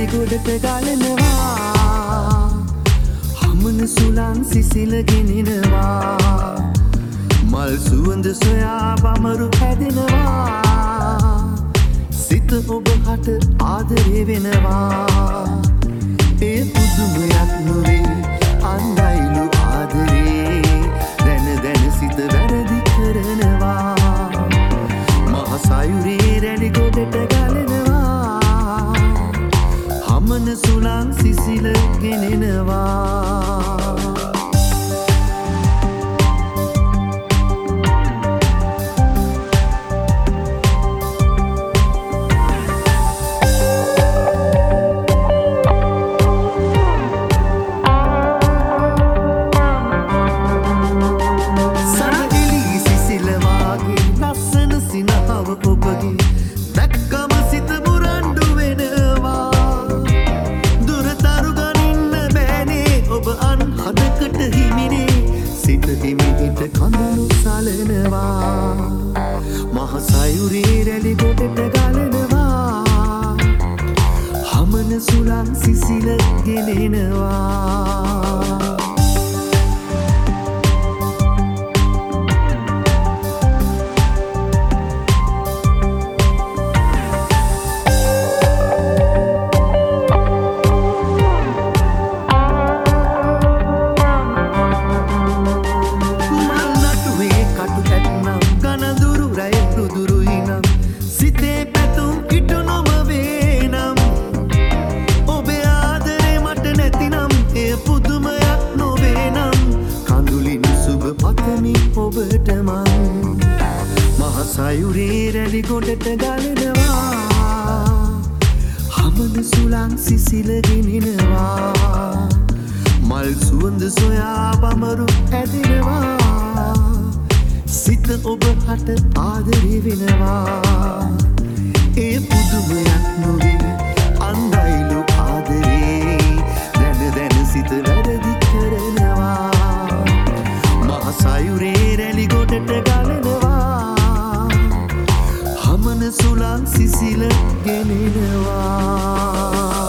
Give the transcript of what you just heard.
ගොඩට ගලනවා හමන සුළං සිසිල ගෙනෙනවා මල් සුවඳ සොයා බමරු හැදෙනවා සිත ඔබ හට ආදරේ වෙනවා ඒ පුදුමයක් නොවේ අන්දයිලු ආදරේ දැන දැන සිත වැරදි කරනවා මහ සයුරේ රැලි ගොඩට ගලනවා හමන සුළං සිසිල ගෙනෙනවා කඳුළු සලනවා මහ සයුරේ රැලි ගොඩට ගලනවා හමන සුළං සිසිල ගෙනෙනවා ඔබට මං මහ සයුරේ රැලි ගොඩට ගලනවා හමන සුළං සිසිල ගෙනෙනවා මල් සුවඳ සොයා බමරු හැදෙනවා සිත ඔබ හට ආදරේ වෙනවා ඒ පුදුමයක් නොවේ අන්දයිලු ආදරේ දැන දැන සිත වැරදි කරනවා මහ සයුරේ රැලි ගොඩට ගලනවා හමන සුළං සිසිල ගෙනෙනවා